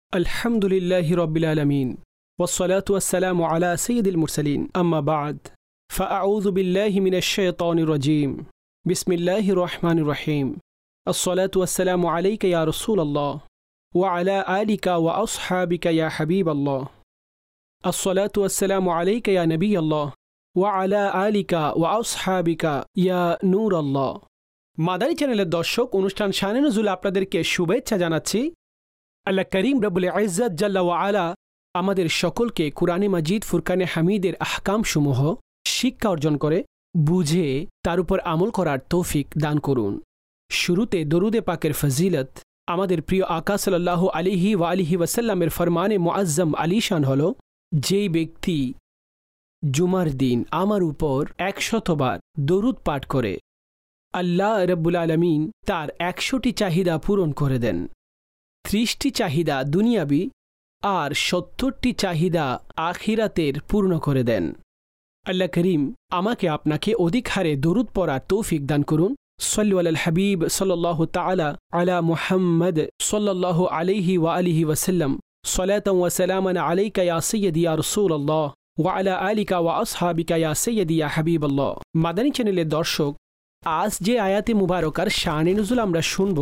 अल्हम्दुलिल्लाहि रब्बिल आलमीन वस्सलातु वस्सलामु अला सय्यिदिल मुरसलीन अम्मा बाद फ़अऊज़ु बिल्लाहि मिनश शैतानिर रजीम बिस्मिल्लाहिर रहमानिर रहीम अस्सलातु वस्सलामु अलैका या रसूलल्लाह व अला आलिका व अस्हाबिका या हबीबल्लाह अस्सलातु वस्सलामु अलैका या नबियल्लाह व अला आलिका व अस्हाबिका या नूरल्लाह। মাদানী চ্যানেলের দর্শক, অনুষ্ঠান শানে নুজুল আপনাদেরকে শুভেচ্ছা জানাচ্ছি। আল্লাহ করিম রব্বুল ইজ্জত জাল্লা ওয়া আলা আমাদের সকলকে কুরআনে মাজিদ ফুরকানে হামিদের আহকামসমূহ শিক্ষা অর্জন করে বুঝে তার উপর আমল করার তৌফিক দান করুন। শুরুতে দরুদে পাকের ফজিলত আমাদের প্রিয় আকা সাল্লাল্লাহু আলাইহি ওয়া আলিহি ওয়াসাল্লামের ফরমানে মুআজ্জম আলিশান হলো, যেই ব্যক্তি জুমার দিন আমার উপর 100 বার দরুদ পাঠ করে আল্লাহ রব্বুল আলামিন তার 100টি চাহিদা পূরণ করে দেন। 30টি চাহিদা দুনিয়াবি আর 70টি চাহিদা আখিরাতের পূর্ণ করে দেন। আল্লাহ করিম আমাকে আপনাকে অধিক হারে দরুদ পড়ার তৌফিক দান করুন। সাল্লু আলাল হাবিব সাল্লাল্লাহু তাআলা আলা মুহাম্মদ সাল্লাল্লাহু আলাইহি ওয়া আলিহি ওয়াসাল্লাম সালাতান ওয়া সালামান আলাইকা ইয়া সাইয়্যিদি ইয়া রাসূলুল্লাহ ওয়া আলা আলিকা ওয়া আসহাবিকা ইয়া সাইয়্যিদি ইয়া হাবিবাল্লাহ। মাদানী চ্যানেলের দর্শক, আজ যে আয়াতে মুবারকার শানে নুজুল আমরা শুনব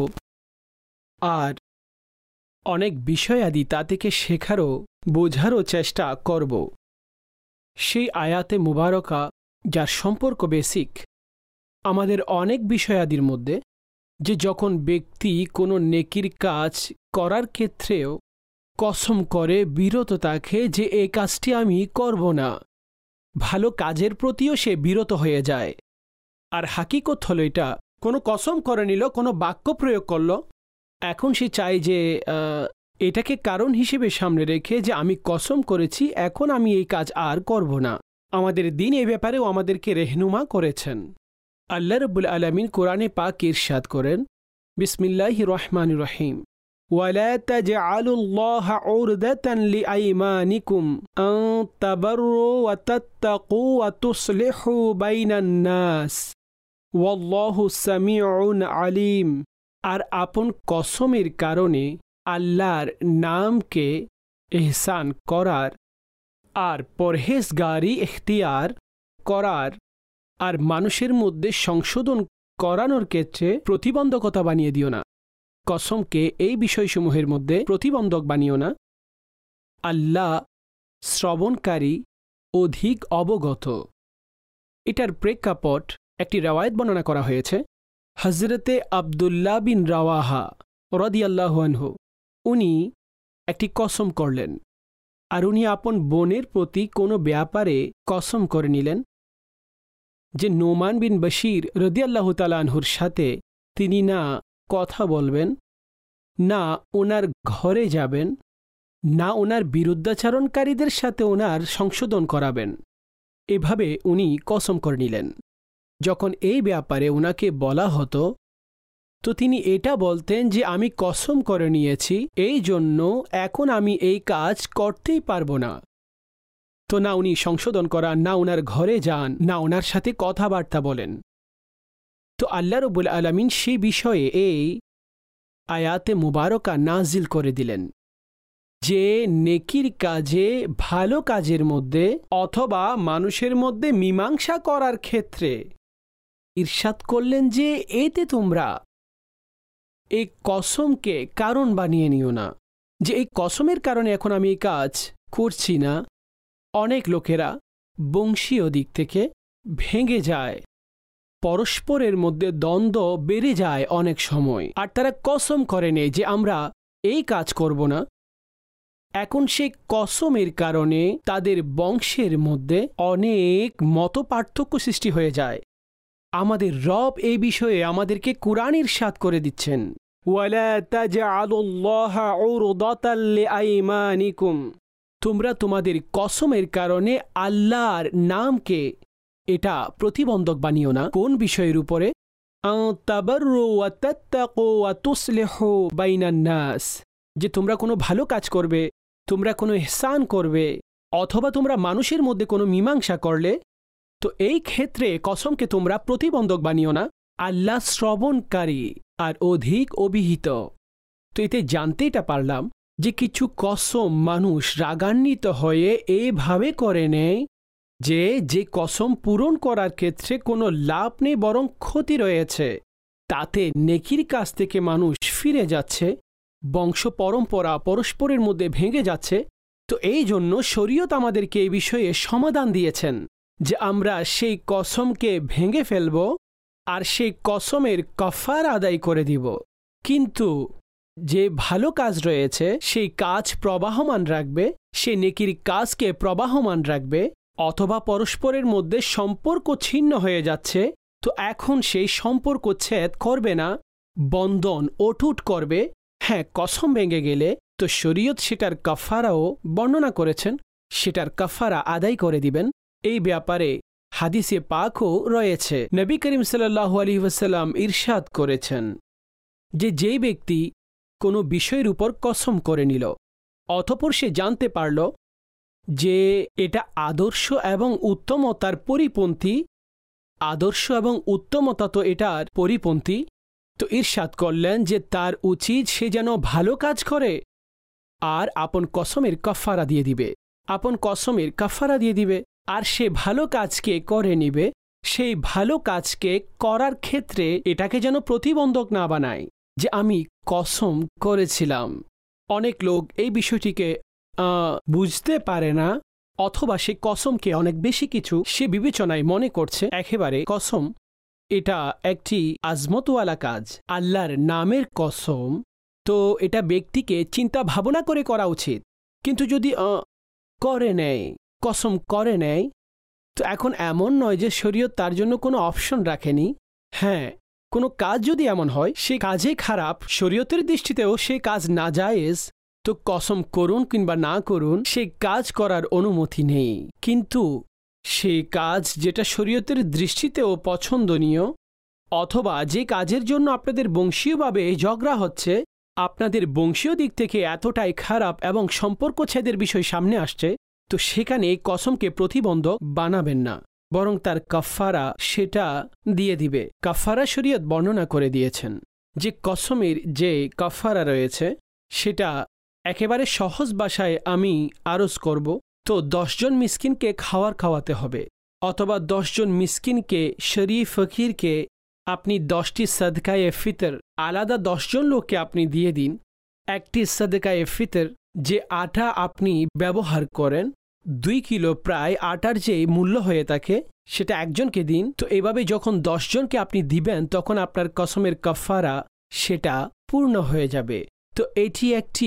আর অনেক বিষয়াদি তা থেকে শেখারও বোঝারও চেষ্টা করব, সেই আয়াতে মুবারকা যার সম্পর্ক বেসিক আমাদের অনেক বিষয়াদির মধ্যে, যে যখন ব্যক্তি কোনো নেকির কাজ করার ক্ষেত্রেও কসম করে বিরত থাকে যে এই কাজটি আমি করব না, ভালো কাজের প্রতিও সে বিরত হয়ে যায়। আর হাকিকত হলো এটা, কোনো কসম করে নিল, কোনো বাক্য প্রয়োগ করল, এখন সে চায় যে এটাকে কারণ হিসেবে সামনে রেখে যে আমি কসম করেছি, এখন আমি এই কাজ আর করব না। আমাদের দিন এ ব্যাপারেও আমাদেরকে রেহনুমা করেছেন। আল্লাহ রাব্বুল আলামিন কোরআনে পাক ইরশাদ করেন, বিসমিল্লাহির রহমানির রহিম, ওয়ালা তাজআলুল্লাহা উরদাতান লিআইমানিকুম আন তাবাররু ওয়া তাত্তাকু ওয়া তুসলিহু বাইনান নাস ওয়াল্লাহু সামিউন আলিম। আর আপন কসমের কারণে আল্লাহর নামকে ইহসান করার আর পরহেজগারি ইখতিয়ার করার আর মানুষের মধ্যে সংশোধন করানোর ক্ষেত্রে প্রতিবন্ধকতা বানিয়ে দিও না। কসমকে এই বিষয়সমূহের মধ্যে প্রতিবন্ধক বানিও না। আল্লাহ শ্রবণকারী, অধিক অবগত। এটার প্রেক্ষাপট একটি রাওয়ায়াত বর্ণনা করা হয়েছে। হযরতে আব্দুল্লাহ বিন রাওয়াহা রাদিয়াল্লাহু আনহু উনি একটি কসম করলেন, আর উনি আপন বোনের প্রতি কোনো ব্যাপারে কসম করে নিলেন যে নোমান বিন বশীর রাদিয়াল্লাহু তাআলা আনহুর সাথে তিনি না কথা বলবেন, না ওনার ঘরে যাবেন, না ওনার বিরুদ্ধাচরণকারীদের সাথে ওনার সংশোধন করাবেন। এভাবে উনি কসম করে নিলেন। যখন এই ব্যাপারে ওনাকে বলা হতো তো তিনি এটা বলতেন যে আমি কসম করে নিয়েছি, এই জন্য এখন আমি এই কাজ করতেই পারবো না। তো না উনি সংশোধন করান, না ওনার ঘরে যান, না ওনার সাথে কথাবার্তা বলেন। তো আল্লাহ রাব্বুল আলামিন সেই বিষয়ে এই আয়াতে মুবারকা নাজিল করে দিলেন যে নেকির কাজে, ভালো কাজের মধ্যে অথবা মানুষের মধ্যে মীমাংসা করার ক্ষেত্রে ইরশাদ করলেন যে এতে তোমরা এই কসমকে কারণ বানিয়ে নিও না, যে এই কসমের কারণে এখন আমি এই কাজ করছি না। অনেক লোকেরা বংশীয় দিক থেকে ভেঙে যায়, পরস্পরের মধ্যে দ্বন্দ্ব বেড়ে যায় অনেক সময়, আর তারা কসম করে নেয় যে আমরা এই কাজ করব না। এখন সেই কসমের কারণে তাদের বংশের মধ্যে অনেক মতপার্থক্য সৃষ্টি হয়ে যায়। আমাদের রব এই বিষয়ে আমাদেরকে কুরআন ইরশাদ করে দিচ্ছেন, ওয়ালা তাজআলুল্লাহা উরদাতান লিআইমানিকুম, তোমরা তোমাদের কসমের কারণে আল্লাহর নামকে এটা প্রতিবন্ধক বানিও না। কোন বিষয়ের উপরে? আন তাবাররু ওয়া তাত্তাকু ওয়া তুসলিহু বাইনান নাস, যে তোমরা কোনো ভালো কাজ করবে, তোমরা কোনো ইহসান করবে, অথবা তোমরা মানুষের মধ্যে কোনো মীমাংসা করলে, তো এই ক্ষেত্রে কসমকে তোমরা প্রতিবন্ধক বানিও না। আল্লাহ শ্রবণকারী আর অধিক অবিহিত। তো এতে জানতে এটা পারলাম যে কিছু কসম মানুষ রাগান্বিত হয়ে এভাবে করে নেয় যে কসম পূরণ করার ক্ষেত্রে কোনো লাভ নেই, বরং ক্ষতি রয়েছে। তাতে নেকির কাছ থেকে মানুষ ফিরে যাচ্ছে, বংশ পরম্পরা পরস্পরের মধ্যে ভেঙে যাচ্ছে। তো এই জন্য শরীয়ত আমাদেরকে এই বিষয়ে সমাধান দিয়েছেন যে আমরা সেই কসমকে ভেঙে ফেলব আর সেই কসমের কাফারা আদায় করে দিব। কিন্তু যে ভালো কাজ রয়েছে সেই কাজ প্রবাহমান রাখবে, সে নেকির কাজকে প্রবাহমান রাখবে, অথবা পরস্পরের মধ্যে সম্পর্ক ছিন্ন হয়ে যাচ্ছে, তো এখন সেই সম্পর্ক ছেদ করবে না, বন্ধন অটুট করবে। হ্যাঁ, কসম ভেঙে গেলে তো শরীয়ত সেটার কাফারাও বর্ণনা করেছেন, সেটার কাফারা আদায় করে দিবেন। এই ব্যাপারে হাদিসে পাকও রয়েছে। নবী করিম সাল্লাল্লাহু আলাইহি ওয়াসাল্লাম ইরশাদ করেছেন যে যেই ব্যক্তি কোনো বিষয়ের উপর কসম করে নিল, অতঃপর সে জানতে পারল যে এটা আদর্শ এবং উত্তমতার পরিপন্থী, আদর্শ এবং উত্তমতা তো এটার পরিপন্থী, তো ইরশাদ করলেন যে তার উচিত সে যেন ভালো কাজ করে আর আপন কসমের কাফারা দিয়ে দিবে, আপন কসমের কাফারা দিয়ে দিবে, আর সে ভালো কাজকে করে নিবে। সেই ভালো কাজকে করার ক্ষেত্রে এটাকে যেন প্রতিবন্ধক না বানায় যে আমি কসম করেছিলাম। অনেক লোক এই বিষয়টিকে বুঝতে পারে না, অথবা সে কসমকে অনেক বেশি কিছু সে বিবেচনায় মনে করছে। একেবারে কসম এটা একটি আজমতওয়ালা কাজ, আল্লাহর নামের কসম, তো এটা ব্যক্তিকে চিন্তা ভাবনা করে করা উচিত। কিন্তু যদি করে নেয়, কসম করে নেয়, তো এখন এমন নয় যে শরীয়ত তার জন্য কোনো অপশন রাখেনি। হ্যাঁ, কোনো কাজ যদি এমন হয় সে কাজে খারাপ, শরীয়তের দৃষ্টিতেও সে কাজ নাজায়েজ, তো কসম করুন কিংবা না করুন সেই কাজ করার অনুমতি নেই। কিন্তু সেই কাজ যেটা শরীয়তের দৃষ্টিতেও পছন্দনীয়, অথবা যে কাজের জন্য আপনাদের বংশীয়ভাবে ঝগড়া হচ্ছে, আপনাদের বংশীয় দিক থেকে এতটাই খারাপ এবং সম্পর্ক ছেদের বিষয় সামনে আসছে, তো সেখানে কসমকে প্রতিবন্ধক বানাবেন না, বরং তার কাফারা সেটা দিয়ে দিবে। কাফারা শরীয়ত বর্ণনা করে দিয়েছেন যে কসমের যে কাফারা রয়েছে সেটা একেবারে সহজ ভাষায় আমি আরজ করব। তো 10 জন মিসকিনকে খাওয়াতে হবে, অথবা 10 জন মিসকিনকে শরীফ ফকিরকে আপনি 10টি সাদকায়ে ফিতর আলাদা 10 জন লোককে আপনি দিয়ে দিন। একটি সাদকায়ে ফিতর যে আটা আপনি ব্যবহার করেন 2 কিলো প্রায় আটার যে মূল্য হয়ে থাকে সেটা একজনকে দিন। তো এভাবে যখন 10 জনকে আপনি দিবেন তখন আপনার কসমের কাফারা সেটা পূর্ণ হয়ে যাবে। তো এটি একটি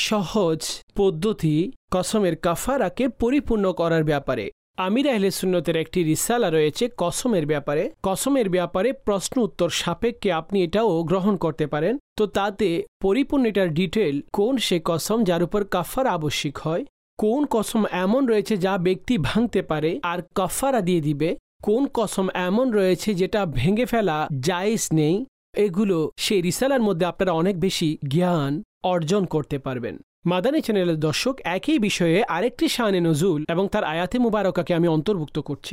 সহজ পদ্ধতি কসমের কাফারাকে পরিপূর্ণ করার ব্যাপারে। আমির আহলে সুন্নতের একটি রিসালা রয়েছে কসমের ব্যাপারে। কসমের ব্যাপারে প্রশ্ন উত্তর সাপেক্ষে আপনি এটাও গ্রহণ করতে পারেন। তো তাতে পরিপূর্ণ এটার ডিটেল, কোন সে কসম যার উপর কাফারা আবশ্যিক হয়, কোন কসম এমন রয়েছে যা ব্যক্তি ভাঙতে পারে আর কাফারা দিয়ে দিবে, কোন কসম এমন রয়েছে যেটা ভেঙে ফেলা জায়েজ নেই, এগুলো সেই রিসালার মধ্যে আপনারা অনেক বেশি জ্ঞান অর্জন করতে পারবেন। মাদানী চ্যানেলের দর্শক, একই বিষয়ে আরেকটি শানে নজুল এবং তার আয়াতে মুবারকাকে আমি অন্তর্ভুক্ত করছি,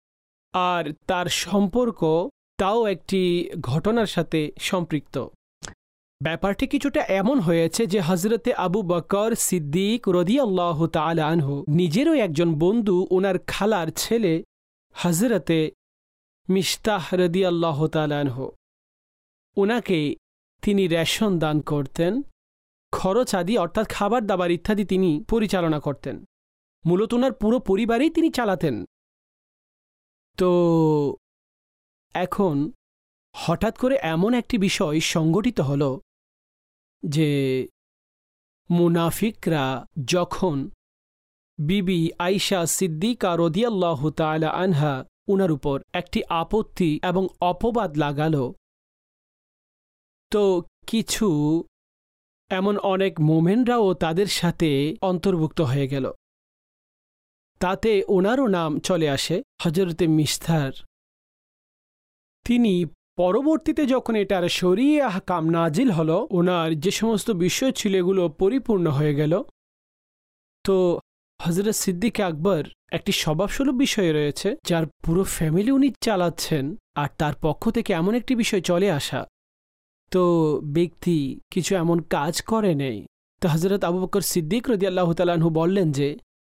আর তার সম্পর্ক তাও একটি ঘটনার সাথে সম্পৃক্ত। ব্যাপারটি কিছুটা এমন হয়েছে যে হজরতে আবু বকর সিদ্দিক রাদিয়াল্লাহু তাআলা আনহু নিজেরও একজন বন্ধু, ওনার খালার ছেলে হজরতে মিশতাহ রাদিয়াল্লাহু তাআলা আনহু, ওনাকে তিনি রেশন দান করতেন, খরচ আদি অর্থাৎ খাবার দাবার ইত্যাদি তিনি পরিচালনা করতেন। মূলত ওনার পুরো পরিবারেই তিনি চালাতেন। তো এখন হঠাৎ করে এমন একটি বিষয় সংঘটিত হল যে মুনাফিকরা যখন বিবি আয়েশা সিদ্দিকা রাদিয়াল্লাহু তাআলা আনহা উনার উপর একটি আপত্তি এবং অপবাদ লাগালো, তো কিছু এমন অনেক মোমেনরাও তাদের সাথে অন্তর্ভুক্ত হয়ে গেল। তাতে ওনারও নাম চলে আসে হজরতে মিশতার। তিনি পরবর্তীতে যখন এটার শরীয়ে আহকাম নাজিল হলো, ওনার যে সমস্ত বিষয় ছিল এগুলো পরিপূর্ণ হয়ে গেল। তো হজরত সিদ্দিক আকবর একটি স্বভাবসুলভ বিষয় রয়েছে যার পুরো ফ্যামিলি উনি চালাচ্ছেন, আর তার পক্ষ থেকে এমন একটি বিষয় চলে আসা, তো ব্যক্তি কিছু এমন কাজ করে নেই তো হযরত আবু বকর সিদ্দিক রাদিয়াল্লাহু তাআলা আনহু বললেন যে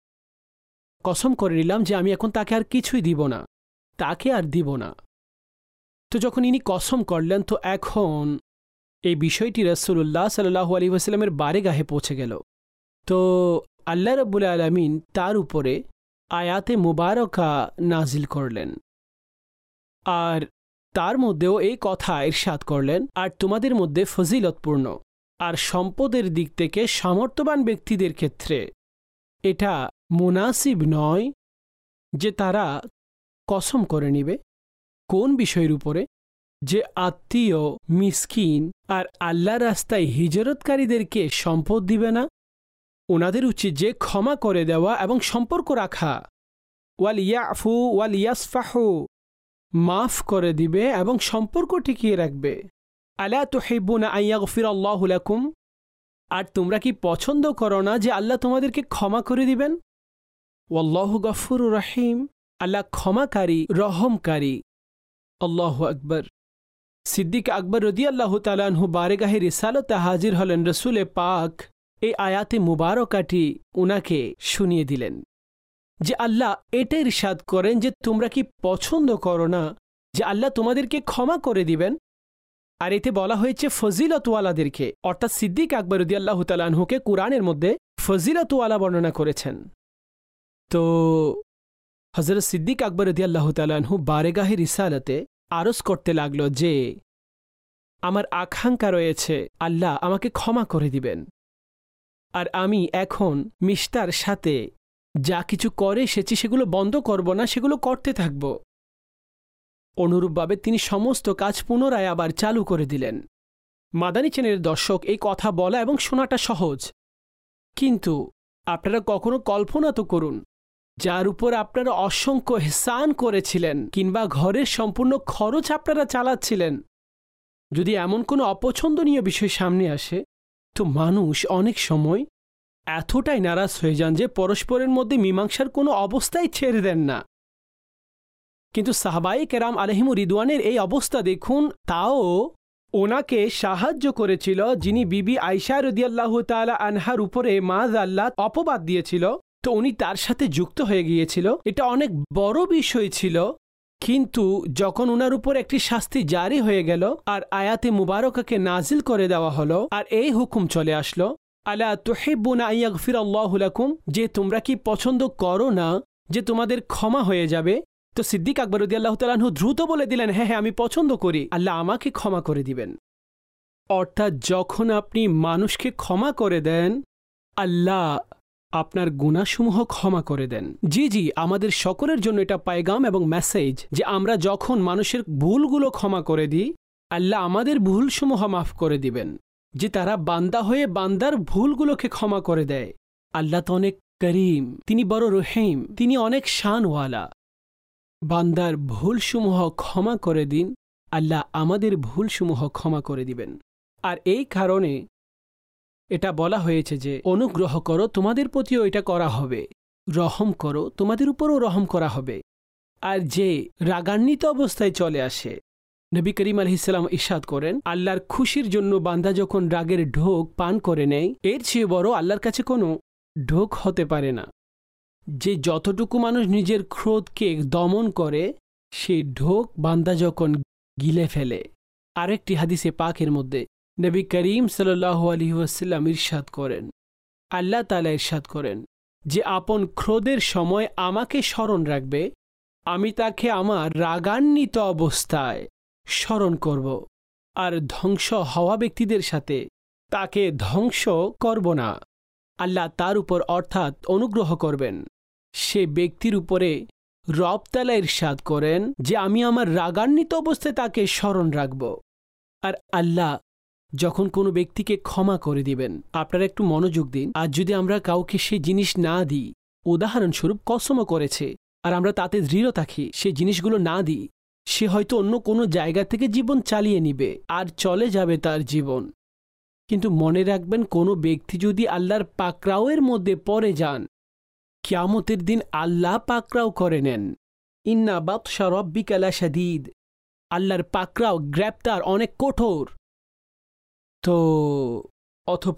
কসম করে নিলাম যে আমি এখন তাকে আর কিছুই দিব না, তাকে আর দিব না। তো যখন ইনি কসম করলেন তো এখন এই বিষয়টি রাসূলুল্লাহ সাল্লাল্লাহু আলাইহি ওয়াসাল্লামের বারেগাহে পৌঁছে গেল। তো আল্লাহ রাব্বুল আলামিন তার উপরে আয়াতে মুবারকা নাজিল করলেন আর তার মধ্যেও এই কথা ইরশাদ করলেন, আর তোমাদের মধ্যে ফজিলতপূর্ণ আর সম্পদের দিক থেকে সামর্থ্যবান ব্যক্তিদের ক্ষেত্রে এটা মুনাসিব নয় যে তারা কসম করে নিবে কোন বিষয়ের উপরে, যে আত্মীয়, মিসকিন আর আল্লাহ রাস্তায় হিজরতকারীদেরকে সম্পদ দিবে না। ওনাদের উচিত যে ক্ষমা করে দেওয়া এবং সম্পর্ক রাখা, ওয়াল ইয়াফু ওয়াল ইয়াসফাহু, মাফ করে দিবে এবং সম্পর্ক টিকিয়ে রাখবে। আলা তুহিব্বুনা আন ইয়াগফিরাল্লাহু লাকুম, আর তোমরা কি পছন্দ করো না যে আল্লাহ তোমাদেরকে ক্ষমা করে দিবেন? ওয়াল্লাহু গফুরুর রহিম, আল্লাহ ক্ষমাকারী রহমকারী। আল্লাহু আকবার। সিদ্দিক আকবর রাদিয়াল্লাহু তাআলা আনহু বারেগাহে রিসালাতে হাজির হলেন। রাসূলে পাক এই আয়াতে মুবারকাটি উনাকে শুনিয়ে দিলেন যে আল্লাহ এটা ইরশাদ করেন যে তোমরা কি পছন্দ করো না যে আল্লাহ তোমাদেরকে ক্ষমা করে দিবেন। আর এতে বলা হয়েছে ফজিলতওয়ালাদেরকে, অর্থাৎ সিদ্দিক আকবর রাদিয়াল্লাহু তাআলা আনহুকে কুরআনের মধ্যে ফজিলতওয়ালা বর্ণনা করেছেন। তো হযরত সিদ্দিক আকবর রাদিয়াল্লাহু তাআলা আনহু বারেগাহে রিসালাতে আরজ করতে লাগলো যে আমার আকাঙ্ক্ষা রয়েছে আল্লাহ আমাকে ক্ষমা করে দিবেন, আর আমি এখন মিষ্টার সাথে যা কিছু করে এসেছি সেগুলো বন্ধ করব না, সেগুলো করতে থাকব। অনুরূপভাবে তিনি সমস্ত কাজ পুনরায় আবার চালু করে দিলেন। মাদানী চ্যানেলের দর্শক, এই কথা বলা এবং শোনাটা সহজ, কিন্তু আপনারা কখনো কল্পনা তো করুন যার উপর আপনারা অসংখ্য ইহসান করেছিলেন কিংবা ঘরের সম্পূর্ণ খরচ আপনারা চালাচ্ছিলেন, যদি এমন কোনো অপছন্দনীয় বিষয় সামনে আসে তো মানুষ অনেক সময় এতটাই নারাজ হয়ে যান যে পরস্পরের মধ্যে মীমাংসার কোনো অবস্থাই ছেড়ে দেন না। কিন্তু সাহাবায়ে কেরাম আলাইহিম রিদওয়ানের এই অবস্থা দেখুন, তাও ওনাকে সাহায্য করেছিল যিনি বিবি আয়েশা রাদিয়াল্লাহু তাআলা আনহার উপরে মাযআল্লাহ অপবাদ দিয়েছিল, তো উনি তার সাথে যুক্ত হয়ে গিয়েছিল। এটা অনেক বড় বিষয় ছিল, কিন্তু যখন উনার উপর একটি শাস্তি জারি হয়ে গেল আর আয়াতে মুবারকাকে নাজিল করে দেওয়া হলো আর এই হুকুম চলে আসলো, আলা তুহিব্বুনা আন ইয়াগফিরাল্লাহু লাকুম, যে তোমরা কি পছন্দ করো না যে তোমাদের ক্ষমা হয়ে যাবে? তো সিদ্দিক আকবর রাদিয়াল্লাহু তাআলা আনহু দ্রুত বলে দিলেন, হ্যাঁ হ্যাঁ আমি পছন্দ করি, আল্লাহ আমাকে ক্ষমা করে দিবেন। অর্থাৎ যখন আপনি মানুষকে ক্ষমা করে দেন, আল্লাহ আপনার গুনাহসমূহ ক্ষমা করে দেন। জি জি, আমাদের সকলের জন্য এটা পায়গাম এবং মেসেজ যে আমরা যখন মানুষের ভুলগুলো ক্ষমা করে দিই, আল্লাহ আমাদের ভুলসমূহ মাফ করে দিবেন, যে তারা বান্দা হয়ে বান্দার ভুলগুলোকে ক্ষমা করে দেয়। আল্লাহ তো অনেক করিম, তিনি বড় রহিম, তিনি অনেক শানওয়ালা। বান্দার ভুলসমূহ ক্ষমা করে দিন, আল্লাহ আমাদের ভুলসমূহ ক্ষমা করে দিবেন। আর এই কারণে এটা বলা হয়েছে যে অনুগ্রহ করো, তোমাদের প্রতিও এটা করা হবে, রহম করো, তোমাদের উপরও রহম করা হবে। আর যে রাগান্বিত অবস্থায় চলে আসে, নবী করিম আলাইহিস সালাম ইরশাদ করেন, আল্লাহর খুশির জন্য বান্দা যখন রাগের ঢোক পান করে নেয়, এর চেয়ে বড় আল্লাহর কাছে কোনো ঢোক হতে পারে না। যে যতটুকু মানুষ নিজের ক্রোধকে দমন করে, সেই ঢোক বান্দা যখন গিলে ফেলে। আরেকটি হাদিসে পাকের মধ্যে নবী করিম সাল্লাল্লাহু আলাইহি ওয়াসাল্লাম ইরশাদ করেন, আল্লাহ তাআলা ইরশাদ করেন যে আপন ক্রোধের সময় আমাকে স্মরণ রাখবে, আমি তাকে আমার রাগান্বিত অবস্থায় স্মরণ করব, আর ধ্বংস হওয়া ব্যক্তিদের সাথে তাকে ধ্বংস করব না। আল্লাহ তার উপর অর্থাৎ অনুগ্রহ করবেন, সে ব্যক্তির উপরে রব তাআলা ইরশাদ করেন যে আমি আমার রাগান্বিত অবস্থায় তাকে স্মরণ রাখব। আর আল্লাহ যখন কোনো ব্যক্তিকে ক্ষমা করে দিবেন, আপনারা একটু মনোযোগ দিন, আর যদি আমরা কাউকে সেই জিনিস না দিই, উদাহরণস্বরূপ কসমও করেছে আর আমরা তাতে দৃঢ় থাকি, সেই জিনিসগুলো না দিই, সে হয়তো অন্য কোনো জায়গা থেকে জীবন চালিয়ে নিবে আর চলে যাবে তার জীবন। কিন্তু মনে রাখবেন, কোনো ব্যক্তি যদি আল্লাহর পাকড়াওয়ের মধ্যে পড়ে যান, কিয়ামতের দিন আল্লাহ পাকড়াও করে নেন। ইন্না বাতশা রাব্বিকা লাশাদীদ, আল্লাহর পাকড়াও গ্রেপ্তার অনেক কঠোর। তো অতঃপর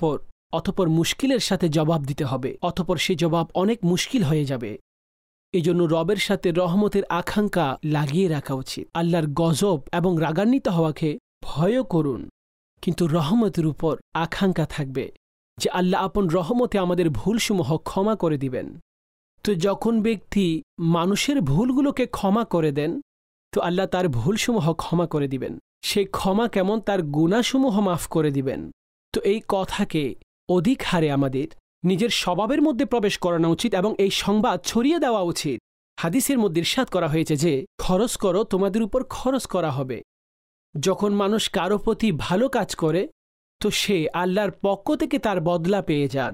অতঃপর মুশকিলের সাথে জবাব দিতে হবে, অতঃপর সে জবাব অনেক মুশকিল হয়ে যাবে। এজন্য রবের সাথে রহমতের আকাঙ্ক্ষা লাগিয়ে রাখা উচিত। আল্লাহর গজব এবং রাগান্বিত হওয়াকে ভয়ও করুন, কিন্তু রহমতের উপর আকাঙ্ক্ষা থাকবে যে আল্লাহ আপন রহমতে আমাদের ভুলসমূহ ক্ষমা করে দিবেন। তো যখন ব্যক্তি মানুষের ভুলগুলোকে ক্ষমা করে দেন, তো আল্লাহ তার ভুলসমূহ ক্ষমা করে দিবেন। সেই ক্ষমা কেমন, তার গুনাহসমূহ মাফ করে দিবেন। তো এই কথাকে অধিক হারে আমাদের নিজের স্বভাবের মধ্যে প্রবেশ করানো উচিত এবং এই সংবাদ ছড়িয়ে দেওয়া উচিত। হাদিসের মধ্যে ইরশাদ করা হয়েছে যে খরচ করো, তোমাদের উপর খরচ করা হবে। যখন মানুষ কারো প্রতি ভালো কাজ করে, তো সে আল্লাহর পক্ষ থেকে তার বদলা পেয়ে যান।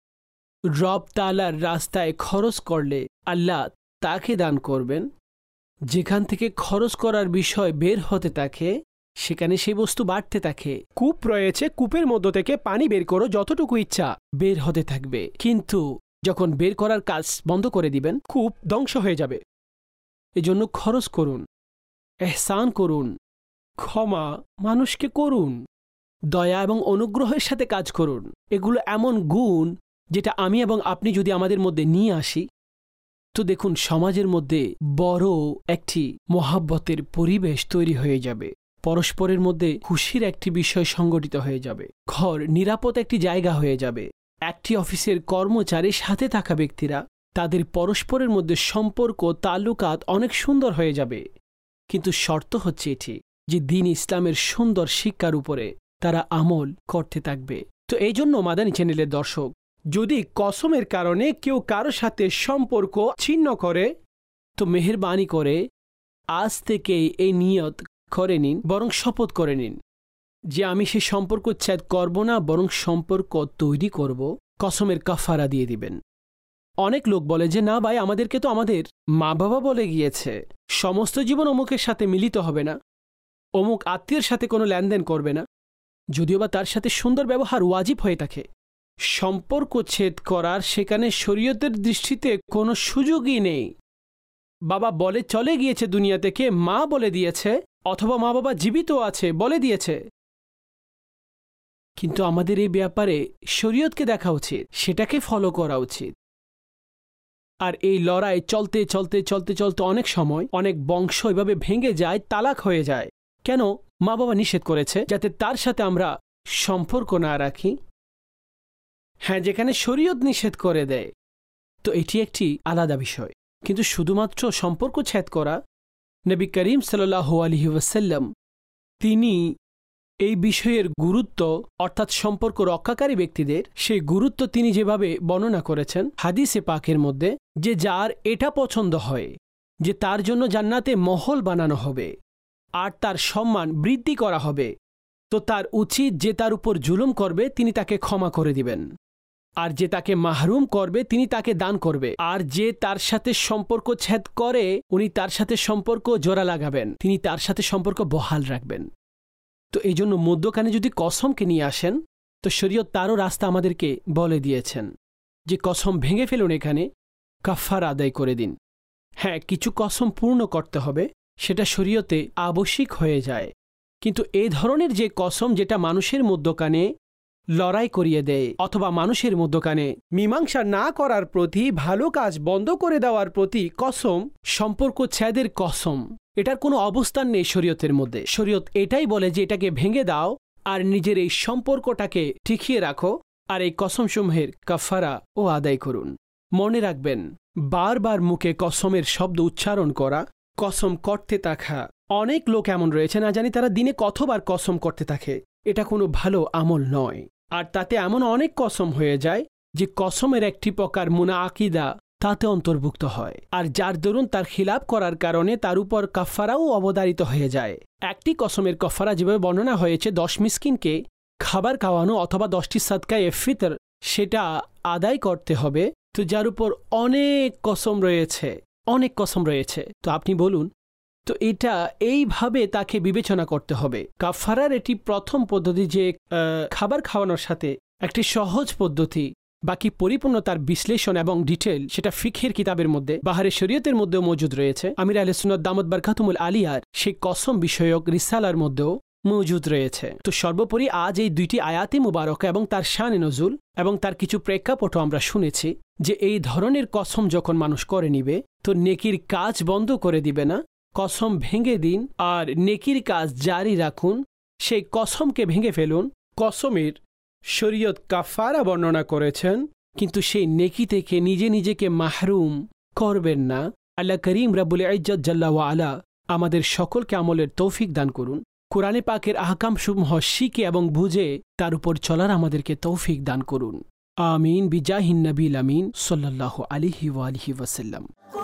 রব তাআলার রাস্তায় খরচ করলে আল্লাহ তাকে দান করবেন। যেখান থেকে খরচ করার বিষয় বের হতে থাকে, সেখানে সেই বস্তু বাড়তে থাকে। কূপ রয়েছে, কূপের মধ্য থেকে পানি বের করো, যতটুকু ইচ্ছা বের হতে থাকবে। কিন্তু যখন বের করার কাজ বন্ধ করে দিবেন, কূপ ধ্বংস হয়ে যাবে। এজন্য খরচ করুন, এহসান করুন, ক্ষমা মানুষকে করুন, দয়া এবং অনুগ্রহের সাথে কাজ করুন। এগুলো এমন গুণ যেটা আমি এবং আপনি যদি আমাদের মধ্যে নিয়ে আসি, তো দেখুন সমাজের মধ্যে বড় একটি মহাব্বতের পরিবেশ তৈরি হয়ে যাবে। পরস্পরের মধ্যে খুশির একটি বিষয় সংগঠিত হয়ে যাবে। ঘর নিরাপদ একটি জায়গা হয়ে যাবে। একটি অফিসের কর্মচারীর সাথে থাকা ব্যক্তিরা তাদের পরস্পরের মধ্যে সম্পর্ক তাল্লুকাত অনেক সুন্দর হয়ে যাবে। কিন্তু শর্ত হচ্ছে এটি যে দ্বীন ইসলামের সুন্দর শিক্ষার উপরে তারা আমল করতে থাকবে। তো এই জন্য মাদানী চ্যানেলের দর্শক, যদি কসমের কারণে কেউ কারো সাথে সম্পর্ক ছিন্ন করে, তো মেহেরবানি করে আজ থেকে এই নিয়ত করে নিন, বরং শপথ করে নিন যে আমি সেই সম্পর্ক ছেদ করব না, বরং সম্পর্ক তৈরি করব। কসমের কাফারা দিয়ে দিবেন। অনেক লোক বলে যে না ভাই, আমাদেরকে তো আমাদের মা বাবা বলে গিয়েছে সমস্ত জীবন অমুকের সাথে মিলিত হবে না, অমুক আত্মীয়ের সাথে কোনো লেনদেন করবে না, যদিও বা তার সাথে সুন্দর ব্যবহার ওয়াজিব হয়ে থাকে। সম্পর্ক ছেদ করার সেখানে শরীয়তের দৃষ্টিতে কোনো সুযোগই নেই। বাবা বলে চলে গিয়েছে দুনিয়া থেকে, মা বলে দিয়েছে, অথবা মা বাবা জীবিত আছে বলে দিয়েছে, কিন্তু আমাদের এই ব্যাপারে শরীয়তকে দেখা উচিত, সেটাকে ফলো করা উচিত। আর এই লড়াই চলতে চলতে চলতে চলতে অনেক সময় অনেক বংশ এভাবে ভেঙে যায়, তালাক হয়ে যায়। কেন? মা বাবা নিষেধ করেছে যাতে তার সাথে আমরা সম্পর্ক না রাখি। হ্যাঁ, যেখানে শরীয়ত নিষেধ করে দেয়, তো এটি একটি আলাদা বিষয়। কিন্তু শুধুমাত্র সম্পর্ক ছেদ করা, নবী করিম সাল্লাল্লাহু আলাইহি ওয়াসাল্লাম তিনি এই বিষয়ের গুরুত্ব, অর্থাৎ সম্পর্ক রক্ষাকারী ব্যক্তিদের সেই গুরুত্ব তিনি যেভাবে বর্ণনা করেছেন হাদিসে পাকের মধ্যে, যে যার এটা পছন্দ হয় যে তার জন্য জান্নাতে মহল বানানো হবে আর তার সম্মান বৃদ্ধি করা হবে, তো তার উচিত যে তার উপর জুলুম করবে তিনি তাকে ক্ষমা করে দিবেন, আর যে তাকে মাহরুম করবে তিনি তাকে দান করবে, আর যে তার সাথে সম্পর্ক ছেদ করে উনি তার সাথে সম্পর্ক জোড়া লাগাবেন, তিনি তার সাথে সম্পর্ক বহাল রাখবেন। তো এই জন্য মধ্যখানে যদি কসমকে নিয়ে আসেন, তো শরীয়ত তারও রাস্তা আমাদেরকে বলে দিয়েছেন যে কসম ভেঙে ফেলুন, এখানে কাফারা আদায় করে দিন। হ্যাঁ, কিছু কসম পূর্ণ করতে হবে, সেটা শরীয়তে আবশ্যিক হয়ে যায়। কিন্তু এই ধরনের যে কসম যেটা মানুষের মধ্যখানে লড়াই করিয়ে দেয়, অথবা মানুষের মধ্যখানে মীমাংসা না করার প্রতি, ভালো কাজ বন্ধ করে দেওয়ার প্রতি কসম, সম্পর্ক ছেদের কসম, এটার কোনো অবস্থান নেই শরীয়তের মধ্যে। শরীয়ত এটাই বলে যে এটাকে ভেঙে দাও আর নিজের এই সম্পর্কটাকে টিকিয়ে রাখো, আর এই কসমসমূহের কাফারা ও আদায় করুন। মনে রাখবেন, বারবার মুখে কসমের শব্দ উচ্চারণ করা, কসম করতে থাকা, অনেক লোক এমন রয়েছে না জানি তারা দিনে কতবার কসম করতে থাকে। এটা কোনো ভালো আমল নয়। আর তাতে এমন অনেক কসম হয়ে যায় যে কসমের একটি প্রকার মুনাআকিদা তাতে অন্তর্ভুক্ত হয়, আর যার দরুন তার খিলাফ করার কারণে তার উপর কাফারাও অবধারিত হয়ে যায়। একটি কসমের কাফারা যেভাবে বর্ণনা হয়েছে 10 মিসকিনকে খাবার খাওয়ানো অথবা 10টি সাদকায়ে ফিতর, সেটা আদায় করতে হবে। তো যার উপর অনেক কসম রয়েছে, অনেক কসম রয়েছে, তো আপনি বলুন, তো এটা এইভাবে তাকে বিবেচনা করতে হবে। কাফারার এটি প্রথম পদ্ধতি, যে খাবার খাওয়ানোর সাথে একটি সহজ পদ্ধতি। বাকি পরিপূর্ণ তার বিশ্লেষণ এবং ডিটেল সেটা ফিকহের কিতাবের মধ্যে, বাহারে শরীয়তের মধ্যেও মজুদ রয়েছে। আমির আহলে সুন্নাত দামত বারকাতুমুল আলিয়ার সেই কসম বিষয়ক রিসালার মধ্যেও মজুদ রয়েছে। তো সর্বোপরি আজ এই দুইটি আয়াতে মুবারকা এবং তার শানে নজুল এবং তার কিছু প্রেক্ষাপটও আমরা শুনেছি যে এই ধরনের কসম যখন মানুষ করে নিবে তো নেকির কাজ বন্ধ করে দিবে না, কসম ভেঙে দিন আর নেকির কাজ জারি রাখুন, সেই কসমকে ভেঙে ফেলুন। কসমের শরীয়ত কাফারা বর্ণনা করেছেন, কিন্তু সেই নেকি থেকে নিজেকে মাহরুম করবেন না। আল্লাহ করিম রাব্বুল ইজ্জত জাল্লা ওয়া আলা আমাদের সকলকে আমলের তৌফিক দান করুন। কুরআনে পাকের আহকামসমূহ শিখে এবং বুঝে তার উপর চলার আমাদেরকে তৌফিক দান করুন। আমিন বিজাহিন নবীল আমিন সাল্লাল্লাহু আলাইহি ওয়া আলিহি ওয়াসাল্লাম।